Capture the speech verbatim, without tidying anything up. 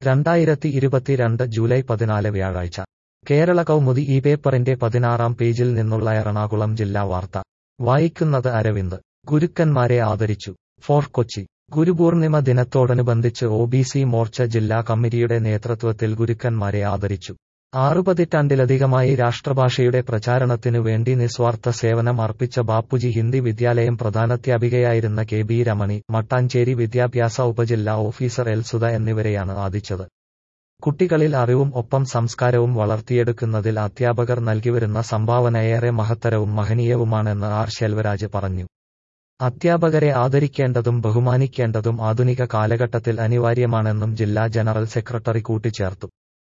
രണ്ടായിരത്തി ഇരുപത്തിരണ്ട് ജൂലൈ പതിനാല് വ്യാഴാഴ്ച കേരള കൗമുദി ഈ പേപ്പറിന്റെ പതിനാറാം പേജിൽ നിന്നുള്ള എറണാകുളം ജില്ലാ വാർത്ത വായിക്കുന്നത് അരവിന്ദ്. ഗുരുക്കന്മാരെ ആദരിച്ചു. ഫോർട്ട് കൊച്ചി. ഗുരുപൂർണിമ ദിനത്തോടനുബന്ധിച്ച് ഒ ബി സി മോർച്ച ജില്ലാ കമ്മിറ്റിയുടെ നേതൃത്വത്തിൽ ഗുരുക്കന്മാരെ ആദരിച്ചു. ആറു പതിറ്റാണ്ടിലധികമായി രാഷ്ട്രഭാഷയുടെ പ്രചാരണത്തിനു വേണ്ടി നിസ്വാർത്ഥ സേവനം അർപ്പിച്ച ബാപ്പുജി ഹിന്ദി വിദ്യാലയം പ്രധാനാധ്യാപികയായിരുന്ന കെ ബി രമണി, മട്ടാഞ്ചേരി വിദ്യാഭ്യാസ ഉപജില്ലാ ഓഫീസർ എൽ സുധ എന്നിവരെയാണ് ആദരിച്ചത്. കുട്ടികളിൽ അറിവും ഒപ്പം സംസ്കാരവും വളർത്തിയെടുക്കുന്നതിൽ അധ്യാപകർ നൽകിവരുന്ന സംഭാവന ഏറെ മഹത്തരവും മഹനീയവുമാണെന്ന് ആർ ശെൽവരാജ് പറഞ്ഞു. അധ്യാപകരെ ആദരിക്കേണ്ടതും ബഹുമാനിക്കേണ്ടതും ആധുനിക കാലഘട്ടത്തിൽ അനിവാര്യമാണെന്നും ജില്ലാ ജനറൽ സെക്രട്ടറി കൂട്ടിച്ചേർത്തു.